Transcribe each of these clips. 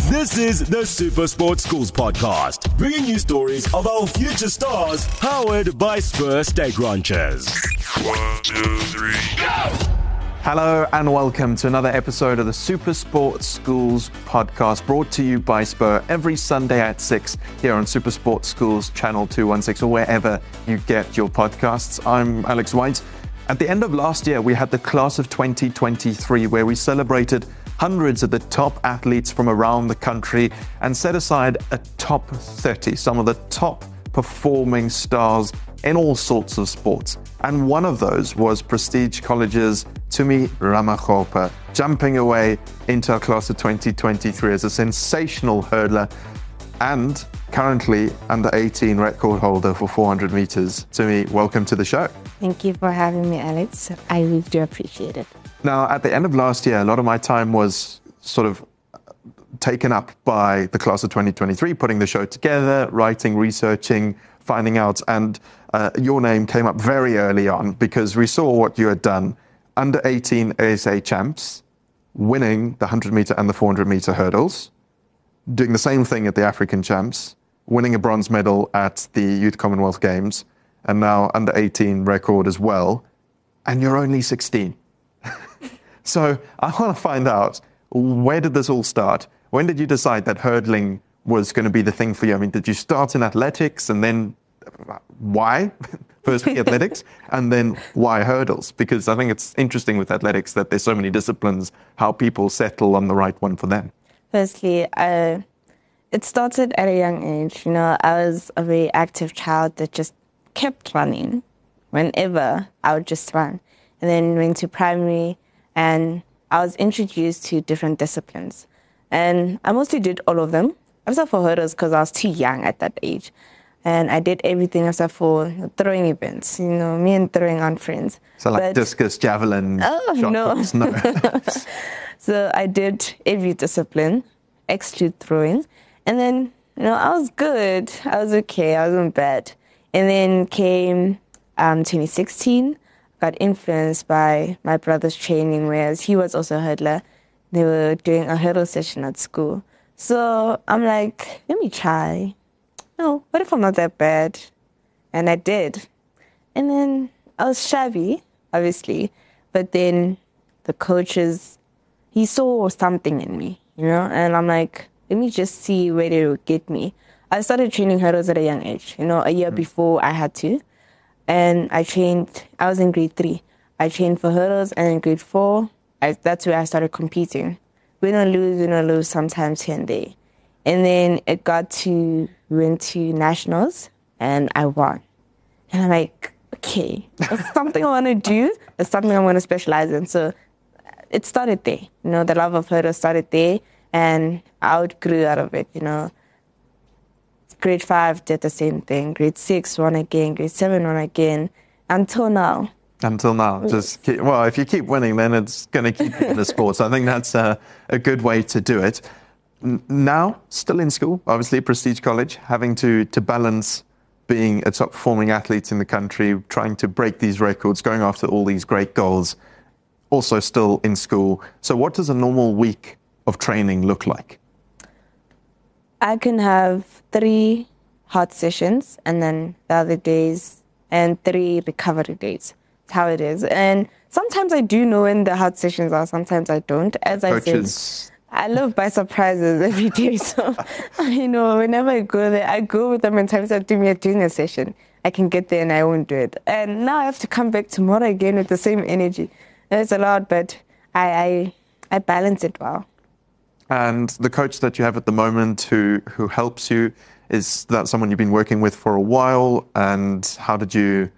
This is the Super Sports Schools podcast, bringing you stories of our future stars, powered by Spur Steak Ranches. 1, 2, 3, go! Hello and welcome to another episode of the Super Sports Schools podcast, brought to you by Spur every Sunday at 6 here on Super Sports Schools channel 216 or wherever you get your podcasts. I'm Alex White. At the end of last year, we had the class of 2023 where we celebrated hundreds of the top athletes from around the country and set aside a top 30, some of the top performing stars in all sorts of sports. And one of those was Prestige College's Tumi Ramakgopa, jumping away into our class of 2023 as a sensational hurdler and currently under 18 record holder for 400 meters. Tumi, welcome to the show. Thank you for having me, Alex. I really do appreciate it. Now, at the end of last year, a lot of my time was sort of taken up by the class of 2023, putting the show together, writing, researching, finding out, and your name came up very early on because we saw what you had done. Under 18 ASA champs, winning the 100 meter and the 400 meter hurdles, doing the same thing at the African champs, winning a bronze medal at the Youth Commonwealth Games, and now under 18 record as well, and you're only 16. So I want to find out, where did this all start? When did you decide that hurdling was going to be the thing for you? I mean, did you start in athletics and then why? Firstly athletics and then why hurdles? Because I think it's interesting with athletics that there's so many disciplines, how people settle on the right one for them. Firstly, it started at a young age. You know, I was a very active child that just kept running. Whenever I would just run. And then went to primary and I was introduced to different disciplines. And I mostly did all of them, except for hurdles because I was too young at that age. And I did everything except for throwing events. You know, me and throwing aren't friends. So like discus, javelin, shot puts, no. So I did every discipline, exclude throwing. And then, you know, I was good. I was okay. I wasn't bad. And then came 2016. Got influenced by my brother's training, whereas he was also a hurdler. They were doing a hurdle session at school. So I'm like, let me try. No, what if I'm not that bad? And I did. And then I was shabby, obviously. But then the coaches, he saw something in me, you know? And I'm like, let me just see where it would get me. I started training hurdles at a young age, you know, a year before I had to. And I was in grade 3. I trained for hurdles, and in grade 4, that's where I started competing. Win or lose, sometimes here and there. And then we went to nationals, and I won. And I'm like, okay, that's something I want to do. It's something I want to specialize in. So it started there. You know, the love of hurdles started there, and I outgrew out of it, you know. Grade 5 did the same thing. Grade 6 won again. Grade 7 won again. Until now. Just if you keep winning, then it's going to keep you in the sport. So I think that's a good way to do it. Now, still in school, obviously, Prestige College, having to balance being a top performing athlete in the country, trying to break these records, going after all these great goals, also still in school. So what does a normal week of training look like? I can have 3 hard sessions and then the other days and 3 recovery days. That's how it is. And sometimes I do know when the hard sessions are, sometimes I don't. As I said, I live by surprises every day. So, you know, whenever I go there, I go with the mentality of doing a junior session. I can get there and I won't do it. And now I have to come back tomorrow again with the same energy. It's a lot, but I balance it well. And the coach that you have at the moment who helps you, is that someone you've been working with for a while? And how did you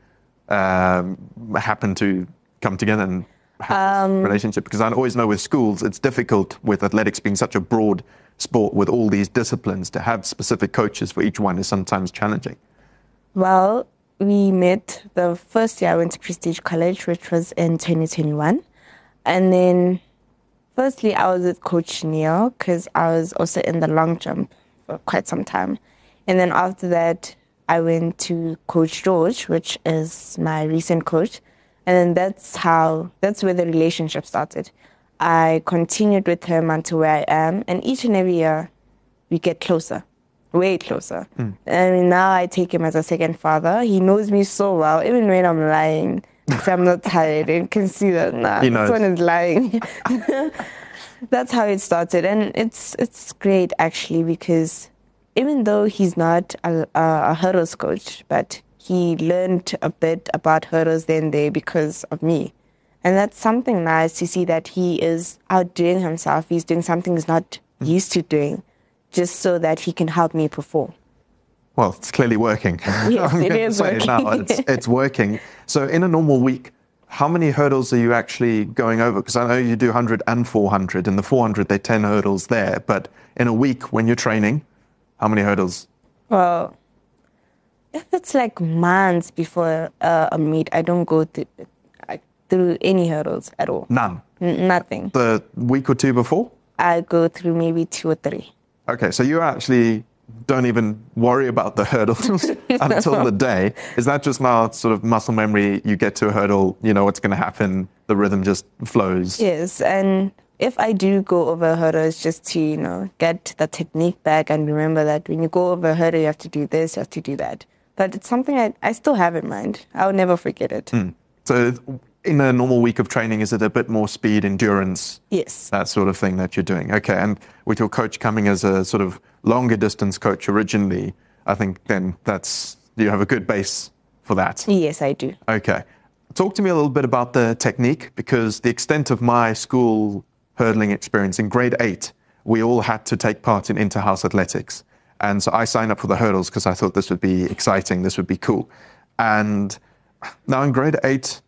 happen to come together and have this relationship? Because I always know with schools, it's difficult with athletics being such a broad sport with all these disciplines to have specific coaches for each one is sometimes challenging. Well, we met the first year I went to Prestige College, which was in 2021. And then firstly, I was with Coach Neil because I was also in the long jump for quite some time. And then after that, I went to Coach George, which is my recent coach. And then that's where the relationship started. I continued with him until where I am. And each and every year, we get closer, way closer. I mean, now I take him as a second father. He knows me so well, even when I'm lying. If I'm not tired, you can see that. Nah, He knows. this one is lying. That's how it started, and it's great actually, because even though he's not a hurdles coach, but he learned a bit about hurdles then there because of me. And that's something nice to see, that he is outdoing himself. He's doing something he's not used to doing, just so that he can help me perform. Well, it's clearly working. Yes, I'm it gonna is say it now. working. It's working. So in a normal week, how many hurdles are you actually going over? Because I know you do 100 and 400. In the 400, there are 10 hurdles there. But in a week, when you're training, how many hurdles? Well, if it's like months before a meet, I don't go through any hurdles at all. None. Nothing. The week or two before? I go through maybe 2 or 3. Okay, so you actually don't even worry about the hurdles until the day. Is that just now sort of muscle memory? You get to a hurdle, you know what's going to happen, the rhythm just flows. Yes, and if I do go over a hurdle, it's just to, get the technique back and remember that when you go over a hurdle, you have to do this, you have to do that. But it's something I still have in mind. I'll never forget it. So in a normal week of training, is it a bit more speed, endurance, Yes. that sort of thing that you're doing? Okay, and with your coach coming as a sort of longer distance coach originally, I think then you have a good base for that. Yes, I do. Okay. Talk to me a little bit about the technique, because the extent of my school hurdling experience, in grade 8, we all had to take part in inter-house athletics. And so I signed up for the hurdles because I thought this would be exciting, this would be cool. And now in grade 8,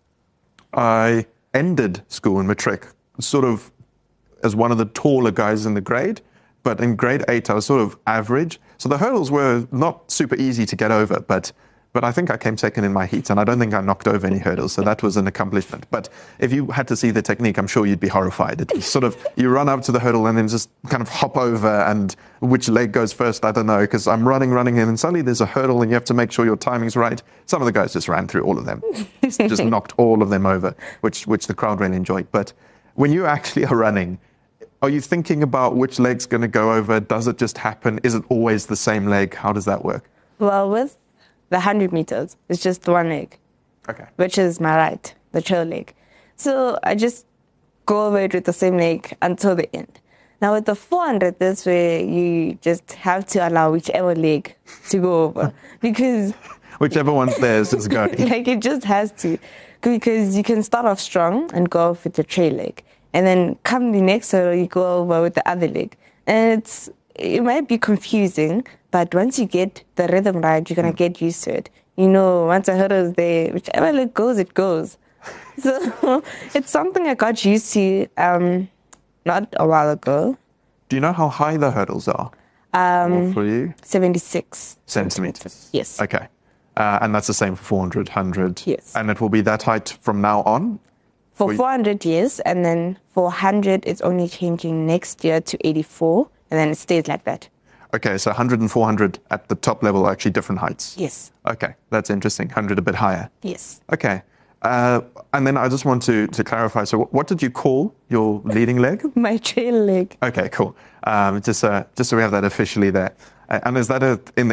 I ended school in matric sort of as one of the taller guys in the grade. But in grade 8, I was sort of average. So the hurdles were not super easy to get over, but I think I came second in my heat, and I don't think I knocked over any hurdles, so that was an accomplishment. But if you had to see the technique, I'm sure you'd be horrified. It's sort of, you run up to the hurdle and then just kind of hop over, and which leg goes first, I don't know, because I'm running, and then suddenly there's a hurdle and you have to make sure your timing's right. Some of the guys just ran through all of them, just knocked all of them over, which the crowd really enjoyed. But when you actually are running, are you thinking about which leg's going to go over? Does it just happen? Is it always the same leg? How does that work? Well, with the 100 meters, it's just one leg, Okay. which is my right, the trail leg. So I just go over it with the same leg until the end. Now with the 400, that's where you just have to allow whichever leg to go over, because Whichever one's theirs is going. like it just has to, because you can start off strong and go off with the trail leg, and then come the next hurdle, you go over with the other leg. And it might be confusing, but once you get the rhythm right, you're going to get used to it. Once a hurdle is there, whichever leg goes, it goes. So it's something I got used to not a while ago. Do you know how high the hurdles are for you? 76 Centimeters. Yes. Okay. And that's the same for 400, 100. Yes. And it will be that height from now on? For 400 years, and then for 100, it's only changing next year to 84, and then it stays like that. Okay, so 100 and 400 at the top level are actually different heights? Yes. Okay, that's interesting. 100 a bit higher. Yes. Okay. And then I just want to clarify, so what did you call your leading leg? My trail leg. Okay, cool. Just so we have that officially there. And is that in the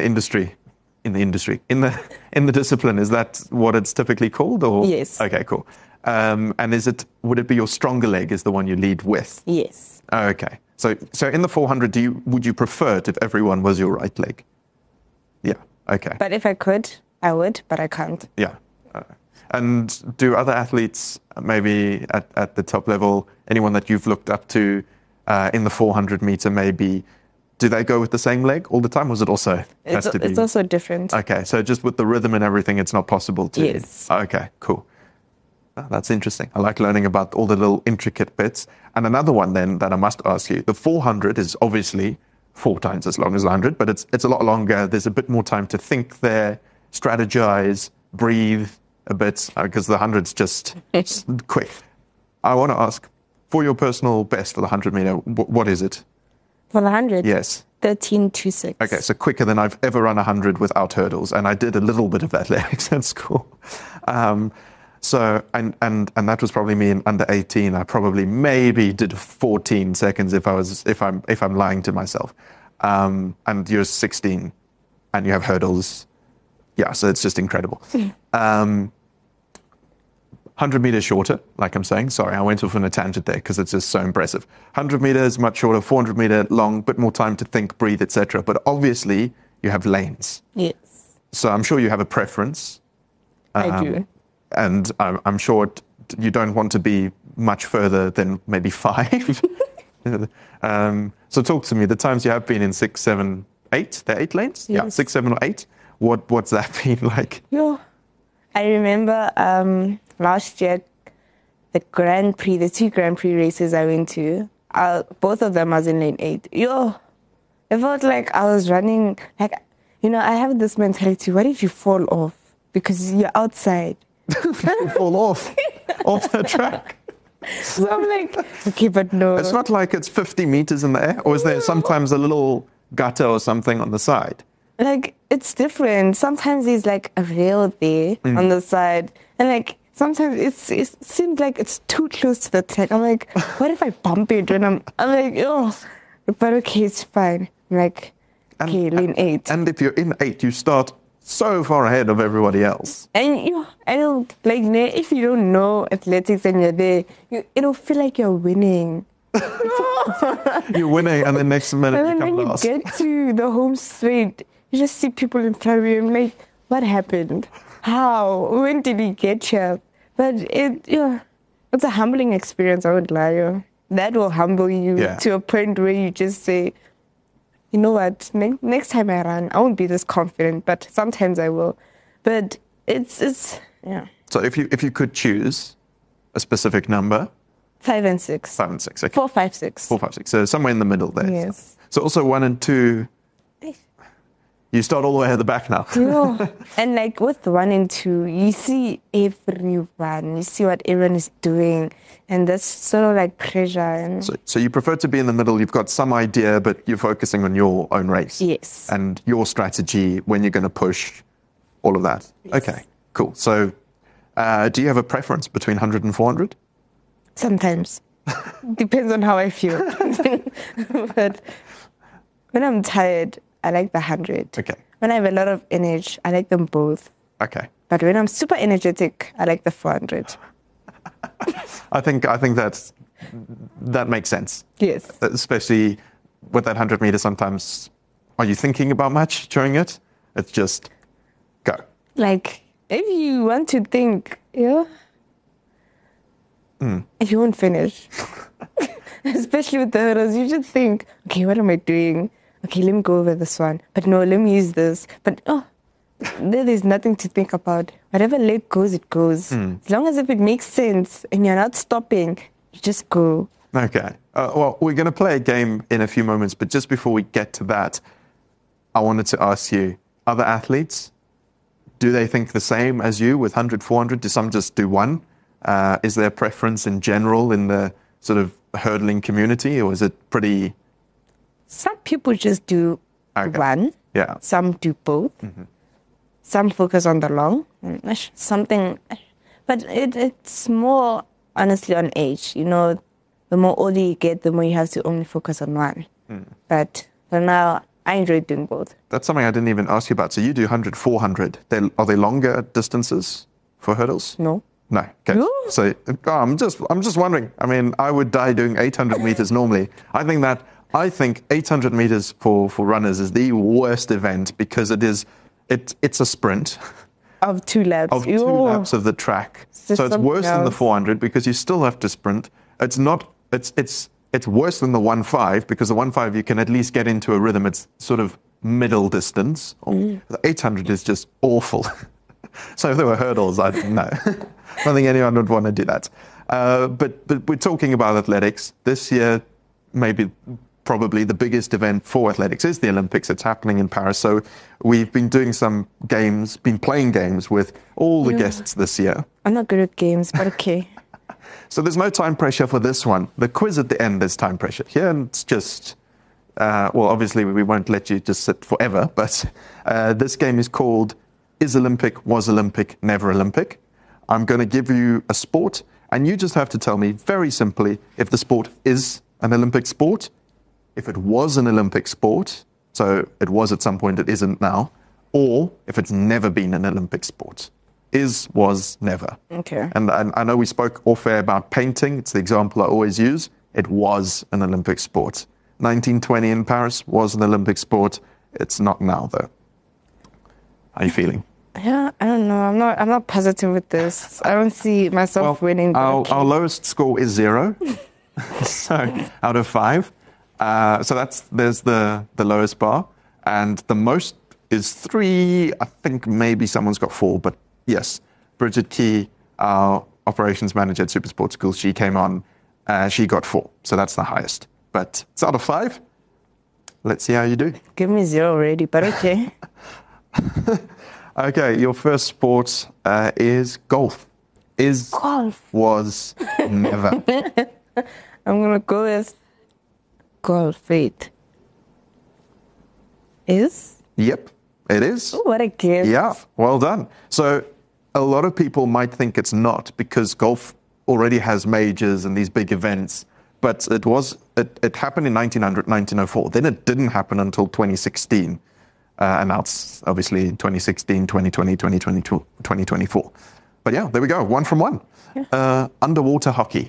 discipline, is that what it's typically called? Or? Yes. Okay, cool. And would it be your stronger leg is the one you lead with? Yes. Okay. So in the 400, would you prefer it if everyone was your right leg? Yeah. Okay. But if I could, I would, but I can't. Yeah. And do other athletes, maybe at the top level, anyone that you've looked up to in the 400 meter, maybe, do they go with the same leg all the time? Or is it also It's also different. Okay, so just with the rhythm and everything, it's not possible to. Yes. Okay, cool. That's interesting. I like learning about all the little intricate bits. And another one then that I must ask you, the 400 is obviously 4 times as long as 100, but it's a lot longer. There's a bit more time to think there, strategize, breathe a bit, because the 100's just quick. I want to ask, for your personal best for the 100 meter, what is it? For the 100? Yes. 13.26. Okay, so quicker than I've ever run 100 without hurdles, and I did a little bit of athletics at school. So that was probably me in under 18. I probably maybe did 14 seconds if I'm lying to myself. and you're 16 and you have hurdles. Yeah, so it's just incredible. 100 meters shorter, like I'm saying. Sorry, I went off on a tangent there because it's just so impressive. 100 meters, much shorter, 400 meter long, bit more time to think, breathe, etc. But obviously, you have lanes. Yes. So I'm sure you have a preference. I do. And I'm sure you don't want to be much further than maybe 5. So talk to me. The times you have been in 6, 7, 8. There are 8 lanes? Yes. Yeah, 6, 7, or 8. What's that been like? Yeah. I remember last year, the Grand Prix, the 2 Grand Prix races I went to, both of them I was in lane 8. Yo, it felt like I was running, like, I have this mentality, what if you fall off? Because you're outside. You fall off the track. So I'm like, okay, but no. It's not like it's 50 meters in the air, or is there sometimes a little gutter or something on the side? Like, it's different. Sometimes there's like a rail there on the side. And like, sometimes it seems like it's too close to the track. I'm like, what if I bump it? And I'm like, oh, but okay, it's fine. I'm like, okay, lane 8. And if you're in 8, you start so far ahead of everybody else. And like, if you don't know athletics and you're there, it'll feel like you're winning. You're winning, and then next minute And then you come when last. you get to the home straight, you just see people in front of you. I'm like, what happened? How? When did he get here? But it's a humbling experience, I won't lie. That will humble you to a point where you just say, you know what, next time I run, I won't be this confident, but sometimes I will. But it's. So if you could choose a specific number, 5 and 6. 5 and 6. Okay. 4, 5, 6. 4, 5, 6. So somewhere in the middle there. Yes. So also 1 and 2. You start all the way at the back now. And like with 1 and 2, you see everyone, you see what everyone is doing, and that's sort of like pressure. And So you prefer to be in the middle. You've got some idea, but you're focusing on your own race. Yes. And your strategy, when you're going to push, all of that. Yes. Okay, cool. So do you have a preference between 100 and 400? Sometimes. Depends on how I feel. But when I'm tired, I like the 100. Okay. When I have a lot of energy, I like them both. Okay. But when I'm super energetic, I like the 400. I think that makes sense. Yes. Especially with that 100 meters, sometimes, are you thinking about much during it? It's just go. Like, if you want to think, if you won't finish, especially with the hurdles, you just think, okay, what am I doing? Okay, let me go over this one. But no, let me use this. But there's nothing to think about. Whatever leg goes, it goes. As long as if it makes sense and you're not stopping, you just go. Okay. Well, we're going to play a game in a few moments, but just before we get to that, I wanted to ask you, other athletes, do they think the same as you with 100, 400? Do some just do 1? Is there a preference in general in the sort of hurdling community, or is it pretty... Some people just do 1. Yeah. Some do both. Some focus on the long. Something. But it's more, honestly, on age. The more older you get, the more you have to only focus on 1. But for now, I enjoy doing both. That's something I didn't even ask you about. So you do 100, 400. Are they longer distances for hurdles? No. No. Okay. No? So I'm just wondering. I mean, I would die doing 800 meters normally. I think 800 meters for runners is the worst event because it's a sprint Of 2 laps. of 2 laps of the track. It's So it's something worse than the else. 400 because you still have to sprint. It's worse than the 1.5 because the 1.5 you can at least get into a rhythm. It's sort of middle distance. The 800 is just awful. So if there were hurdles, I don't know. I don't think anyone would want to do that. But we're talking about athletics. This year, probably the biggest event for athletics is the Olympics. It's happening in Paris. So we've been doing some games, been playing games with all the guests this year. I'm not good at games, but okay. So there's no time pressure for this one. The quiz at the end is time pressure. Here it's just, obviously we won't let you just sit forever, but this game is called Is Olympic, Was Olympic, Never Olympic. I'm going to give you a sport, and you just have to tell me very simply if the sport is an Olympic sport if it was an Olympic sport, so it was at some point, it isn't now, or if it's never been an Olympic sport. Is, was, never. Okay. And I know we spoke off air about painting. It's the example I always use. It was an Olympic sport. 1920 in Paris was an Olympic sport. It's not now, though. How are you feeling? Yeah, I don't know. I'm not positive with this. I don't see myself winning. Our lowest score is 0. So out of 5. So there's the lowest bar. And the most is 3. I think maybe someone's got 4, but yes. Bridget Key, our operations manager at Super Sports Schools, she came on. She got 4. So that's the highest. But it's out of 5. Let's see how you do. Give me 0 already, but okay. Okay, your first sport is golf. Golf. Was, never. I'm going to go with golf. Wait. Is? Yep, it is. Ooh, what a gift. Yeah, well done. So a lot of people might think it's not because golf already has majors and these big events, but it happened in 1904. Then it didn't happen until 2016. And now it's obviously 2016, 2020, 2022, 2024. But yeah, there we go. 1 from 1. Yeah. Underwater hockey.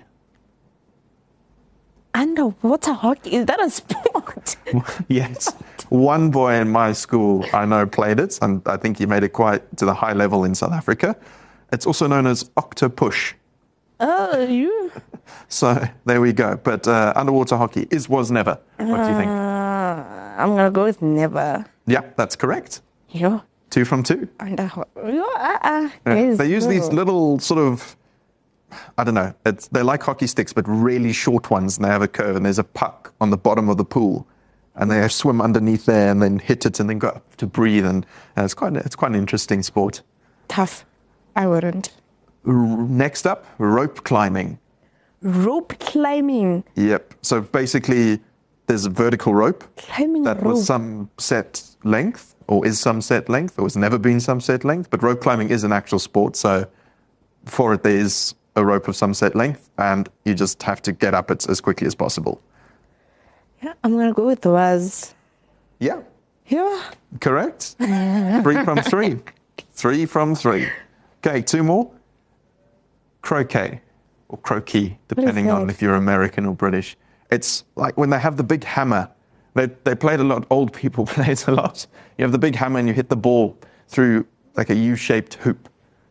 Underwater hockey? Is that a sport? Yes. One boy in my school I know played it, and I think he made it quite to the high level in South Africa. It's also known as octopush. Oh, you? So there we go. But underwater hockey was, never. What do you think? I'm going to go with never. Yeah, that's correct. Yeah. 2 from 2. Yeah. They use these little sort of, I don't know, they're like hockey sticks, but really short ones, and they have a curve, and there's a puck on the bottom of the pool, and they swim underneath there and then hit it and then go up to breathe, and it's quite an interesting sport. Tough. I wouldn't. Next up, rope climbing. Rope climbing. Yep. So basically, there's a vertical rope Climbing that rope. was some set length, or is some set length, or has never been some set length. But rope climbing is an actual sport, so for it, there is a rope of some set length, and you just have to get up it as quickly as possible. Yeah, I'm going to go with was. Yeah, Yeah. correct. 3 from 3. 3 from 3. Okay, 2 more. Croquet, or croquet, depending on that? if you're American or British. It's like when they have the big hammer. They play it a lot. Old people play it a lot. You have the big hammer and you hit the ball through like a U-shaped hoop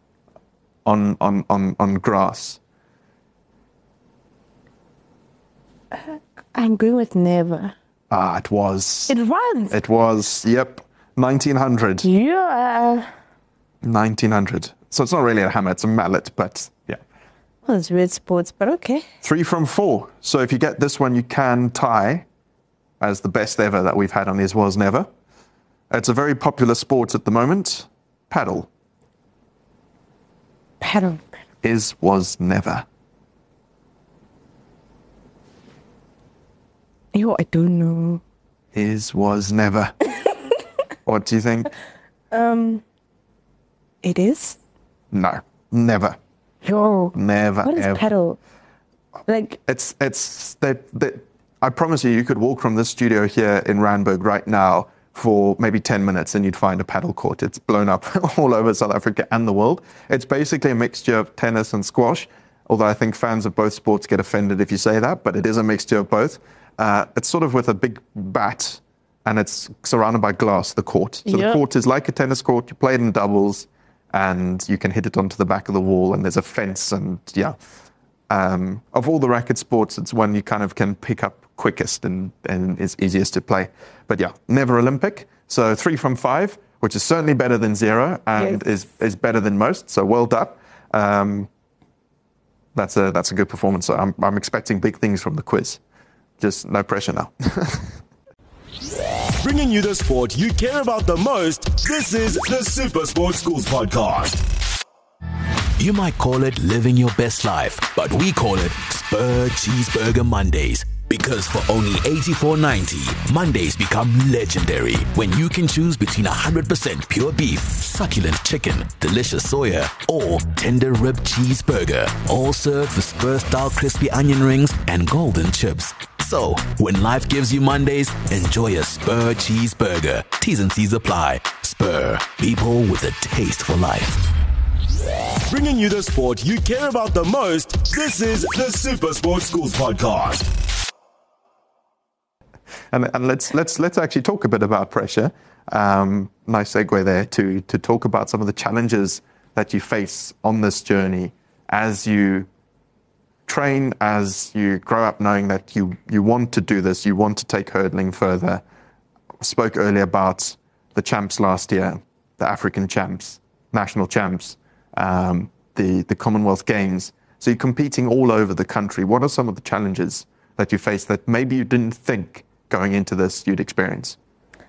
on grass. I'm going with never. It was. It was. It was, yep, 1900. Yeah. 1900. So it's not really a hammer, it's a mallet, but yeah. Well, it's weird sports, but okay. 3 from 4. So if you get this one, you can tie as the best ever that we've had on Is Was Never. It's a very popular sport at the moment. Paddle. Paddle. Is Was Never. Yo, I don't know. Is Was Never. What do you think? It is? No, never. Yo. Never, What is ever. paddle? Like, I promise you could walk from this studio here in Randburg right now for maybe 10 minutes and you'd find a paddle court. It's blown up all over South Africa and the world. It's basically a mixture of tennis and squash, although I think fans of both sports get offended if you say that, but it is a mixture of both. It's sort of with a big bat and it's surrounded by glass, the court. So the court is like a tennis court. You play it in doubles and you can hit it onto the back of the wall and there's a fence and yeah. Of all the racket sports, it's one you kind of can pick up quickest and is easiest to play. But yeah, never Olympic. So 3 from 5, which is certainly better than 0 and is better than most. So well done. That's a good performance. So I'm expecting big things from the quiz. Just no pressure now. Bringing you the sport you care about the most, this is the Super Sports Schools Podcast. You might call it living your best life, but we call it Spur Cheeseburger Mondays. Because for only $84.90, Mondays become legendary when you can choose between 100% pure beef, succulent chicken, delicious soya, or tender rib cheeseburger. All served with Spur-style crispy onion rings and golden chips. So, when life gives you Mondays, enjoy a Spur cheeseburger. T's and C's apply. Spur, people with a taste for life. Bringing you the sport you care about the most, this is the Super Sports Schools Podcast. And let's actually talk a bit about pressure. Nice segue there to talk about some of the challenges that you face on this journey as you train, as you grow up knowing that you want to do this, you want to take hurdling further. I spoke earlier about the champs last year, the African champs, national champs, the Commonwealth Games. So you're competing all over the country. What are some of the challenges that you face that maybe you didn't think going into this you'd experience?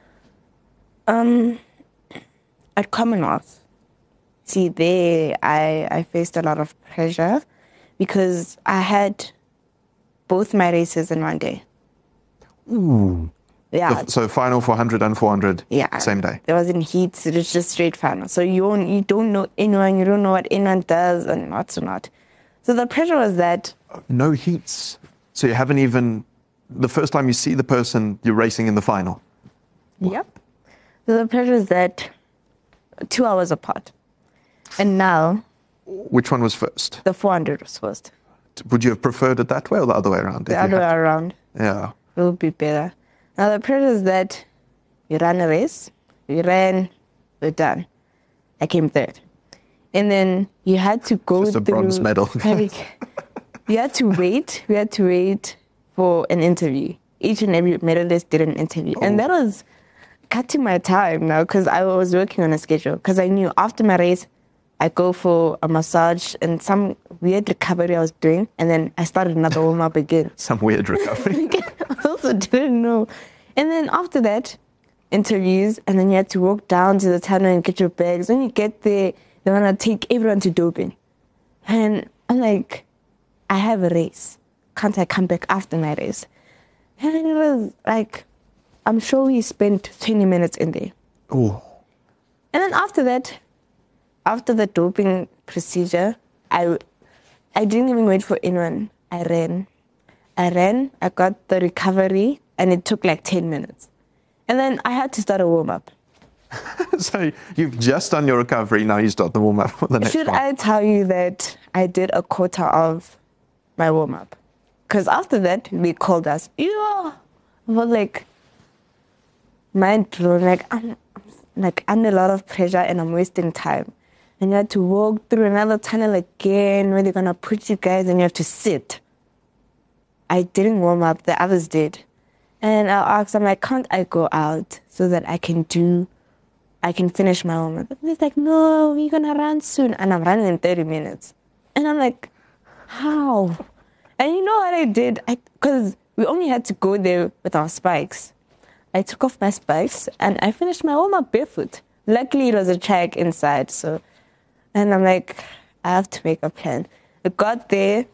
At Commonwealth, see, there I faced a lot of pressure because I had both my races in one day. Ooh. Yeah. So final for 100 and 400, yeah, same day. There wasn't heats, it was just straight final. So you don't know anyone, you don't know what anyone does and what's not. So the pressure was that... No heats. So you haven't even... The first time you see the person, you're racing in the final. Yep. So the pressure is that 2 hours apart. And now... Which one was first? The 400 was first. Would you have preferred it that way or the other way around? The other way around. Yeah. It would be better. Now the pressure is that you run a race, you ran, we're done. I came third. And then you had to go Just a bronze medal. You had to wait. We had to wait for an interview. Each and every medalist did an interview. Oh. And that was cutting my time now because I was working on a schedule. Because I knew after my race, I go for a massage and some weird recovery I was doing. And then I started another warm-up again. Some weird recovery. I also didn't know. And then after that, interviews. And then you had to walk down to the tunnel and get your bags. When you get there, they want to take everyone to doping. And I'm like, I have a race. Can't I come back after my race? And it was like, I'm sure we spent 20 minutes in there. Oh. And then after that, after the doping procedure, I didn't even wait for anyone. I ran, I got the recovery, and it took like 10 minutes. And then I had to start a warm-up. So you've just done your recovery, now you start the warm-up for the next one. Should I tell you that I did a quarter of my warm-up? Because after that, they called us. Yeah. I was like, mind blown. Like, I'm under a lot of pressure and I'm wasting time. And you have to walk through another tunnel again where they're going to put you guys and you have to sit. I didn't warm up, the others did. And I asked, I'm like, can't I go out so that I can finish my warm-up? And he's like, no, we're going to run soon. And I'm running in 30 minutes. And I'm like, how? And you know what I did? Because we only had to go there with our spikes. I took off my spikes and I finished my warm-up barefoot. Luckily, it was a track inside. And I'm like, I have to make a plan. I got there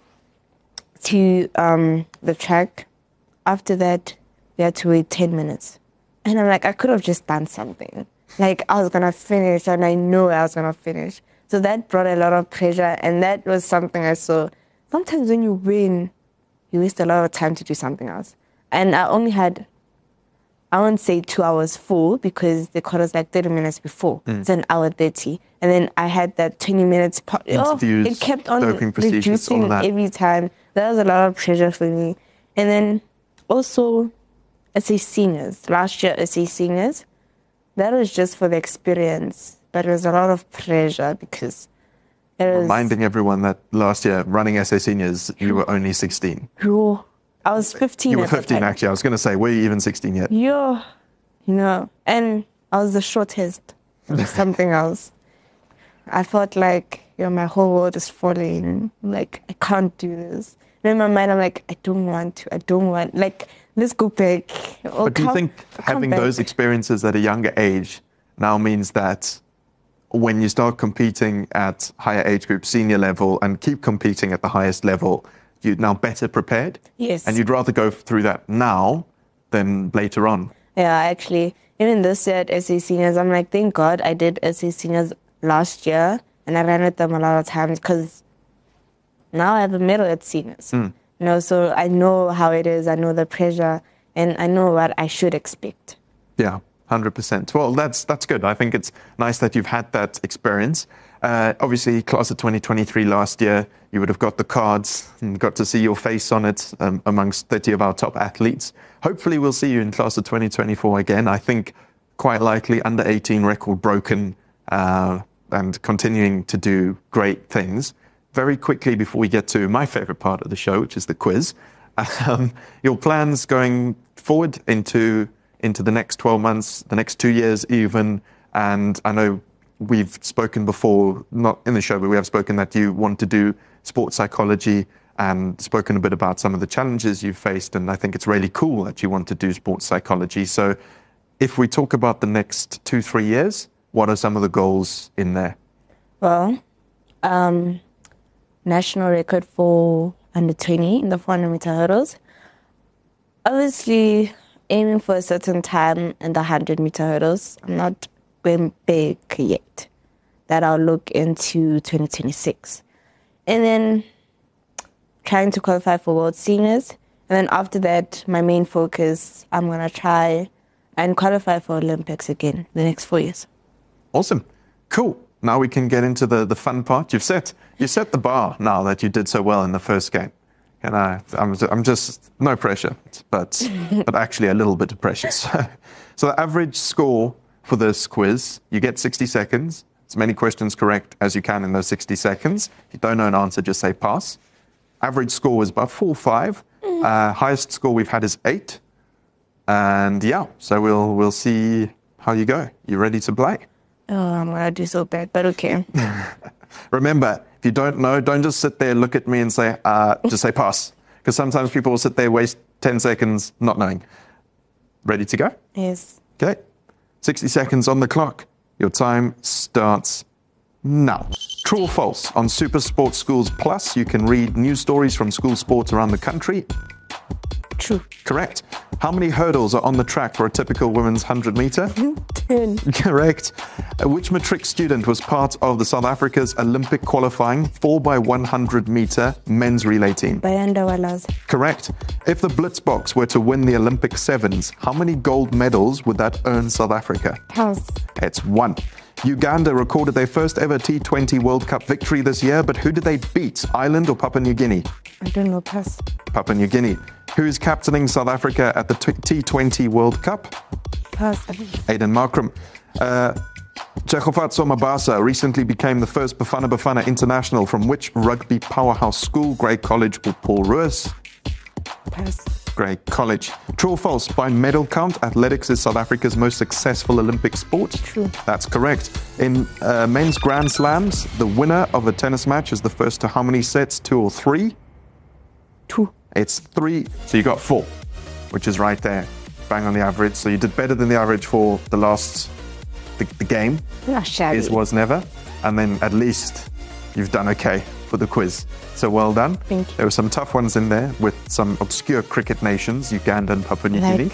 to the track. After that, we had to wait 10 minutes. And I'm like, I could have just done something. Like, I was going to finish, and I knew I was going to finish. So that brought a lot of pressure, and that was something I saw. Sometimes when you win, you waste a lot of time to do something else. And I only had, I won't say 2 hours full, because the quota was like 30 minutes before. It's an hour 30. And then I had that 20 minutes. Interviews, it kept on doping procedures, reducing all that. every time. That was a lot of pressure for me. And then also, SA Seniors. Last year, SA Seniors. That was just for the experience. But it was a lot of pressure because it was... Reminding everyone that last year, running SA Seniors, you were only 16. I was 15 You were at the 15, time. actually. I was going to say, were you even 16 yet? Yeah, and I was the shortest. Something else. I felt like, my whole world is falling. Like, I can't do this. And in my mind, I'm like, I don't want. Like, let's go back. But do you think having those experiences at a younger age now means that when you start competing at higher age group, senior level, and keep competing at the highest level, you're now better prepared? Yes. And you'd rather go through that now than later on? Yeah, actually, even this year at SA Seniors, I'm like, thank God I did SA Seniors last year, and I ran with them a lot of times because now I have a medal at Seniors. So I know how it is. I know the pressure, and I know what I should expect. Yeah, 100%. Well, that's good. I think it's nice that you've had that experience. Obviously, class of 2023 last year, you would have got the cards and got to see your face on it amongst 30 of our top athletes. Hopefully, we'll see you in class of 2024 again. I think quite likely under 18 record broken and continuing to do great things. Very quickly, before we get to my favorite part of the show, which is the quiz, your plans going forward into the next 12 months, the next 2 years even, and I know we've spoken before, not in the show, but we have spoken that you want to do sports psychology and spoken a bit about some of the challenges you've faced, and I think it's really cool that you want to do sports psychology. So if we talk about the next 2-3 years, what are some of the goals in there? Well, national record for under 20 in the 400 meter hurdles. Obviously, aiming for a certain time in the 100 meter hurdles. I'm not going big yet. That I'll look into 2026. And then trying to qualify for World Seniors. And then after that, my main focus, I'm going to try and qualify for Olympics again the next 4 years. Awesome. Cool. Now we can get into the fun part. You set the bar now that you did so well in the first game. And I'm just, no pressure, but actually a little bit of pressure. So the average score for this quiz, you get 60 seconds. As many questions correct as you can in those 60 seconds. If you don't know an answer, just say pass. Average score is about 4 or 5. Highest score we've had is 8. And yeah, so we'll see how you go. You ready to play? Oh, I'm going to do so bad, but okay. Remember, if you don't know, don't just sit there, look at me and say, just say pass. Because sometimes people will sit there, waste 10 seconds not knowing. Ready to go? Yes. Okay. 60 seconds on the clock. Your time starts now. True or false? On Super Sports Schools Plus, you can read news stories from school sports around the country. True. Correct. How many hurdles are on the track for a typical women's 100 meter? 10. Correct. Which matric student was part of the South Africa's Olympic qualifying 4x100 meter men's relay team? Bayanda Wallace. Correct. If the Blitzboks were to win the Olympic sevens, how many gold medals would that earn South Africa? Pass. It's 1. Uganda recorded their first ever T20 World Cup victory this year, but who did they beat? Ireland or Papua New Guinea? I don't know. Pass. Papua New Guinea. Who is captaining South Africa at the T20 World Cup? Pass. Aiden Markram. Tshegofatso Mabasa recently became the first Bafana Bafana international from which rugby powerhouse school? Grey College or Paul Roos? Pass. Grey College. True or false? By medal count, athletics is South Africa's most successful Olympic sport. True. That's correct. In men's Grand Slams, the winner of a tennis match is the first to how many sets? 2 or 3? 2. It's 3. So you got 4, which is right there. Bang on the average. So you did better than the average for the last, the game. Not shabby. Is was never. And then at least you've done okay for the quiz. So well done. Thank you. There were some tough ones in there with some obscure cricket nations, Uganda and Papua New Guinea.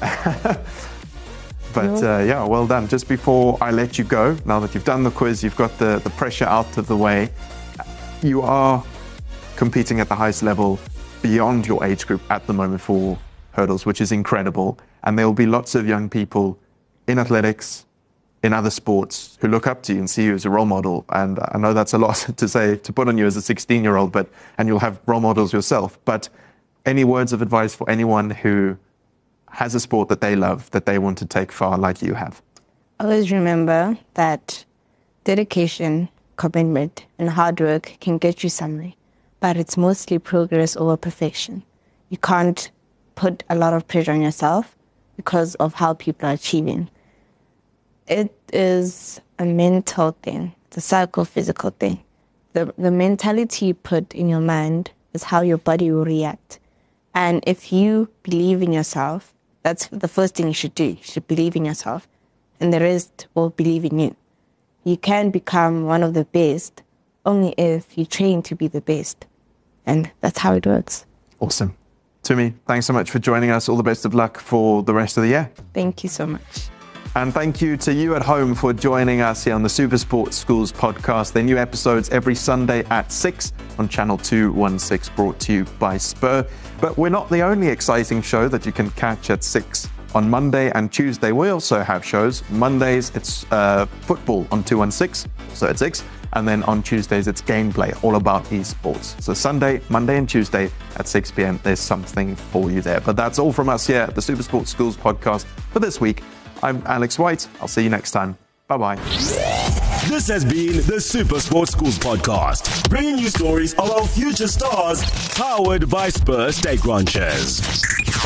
But yeah, well done. Just before I let you go, now that you've done the quiz, you've got the pressure out of the way, you are competing at the highest level beyond your age group at the moment for hurdles, which is incredible. And there will be lots of young people in athletics, in other sports, who look up to you and see you as a role model. And I know that's a lot to say, to put on you as a 16-year-old, and you'll have role models yourself. But any words of advice for anyone who has a sport that they love, that they want to take far like you have? Always remember that dedication, commitment, and hard work can get you somewhere. But it's mostly progress over perfection. You can't put a lot of pressure on yourself because of how people are achieving. It is a mental thing. It's a psychophysical thing. The mentality you put in your mind is how your body will react. And if you believe in yourself, that's the first thing you should do. You should believe in yourself, and the rest will believe in you. You can become one of the best only if you train to be the best. And that's how it works. Awesome. Tumi, thanks so much for joining us. All the best of luck for the rest of the year. Thank you so much. And thank you to you at home for joining us here on the Super Sports Schools podcast. Their new episodes every Sunday at 6. on Channel 216, brought to you by Spur. But we're not the only exciting show that you can catch at 6 on Monday and Tuesday. We also have shows. Mondays, it's football on 216, so at 6. And then on Tuesdays, it's gameplay, all about esports. So Sunday, Monday and Tuesday at 6 p.m., there's something for you there. But that's all from us here at the Super Sports Schools podcast for this week. I'm Alex White. I'll see you next time. Bye-bye. This has been the Super Sports Schools podcast, bringing you stories of our future stars, powered by Spur Steak Ranchers.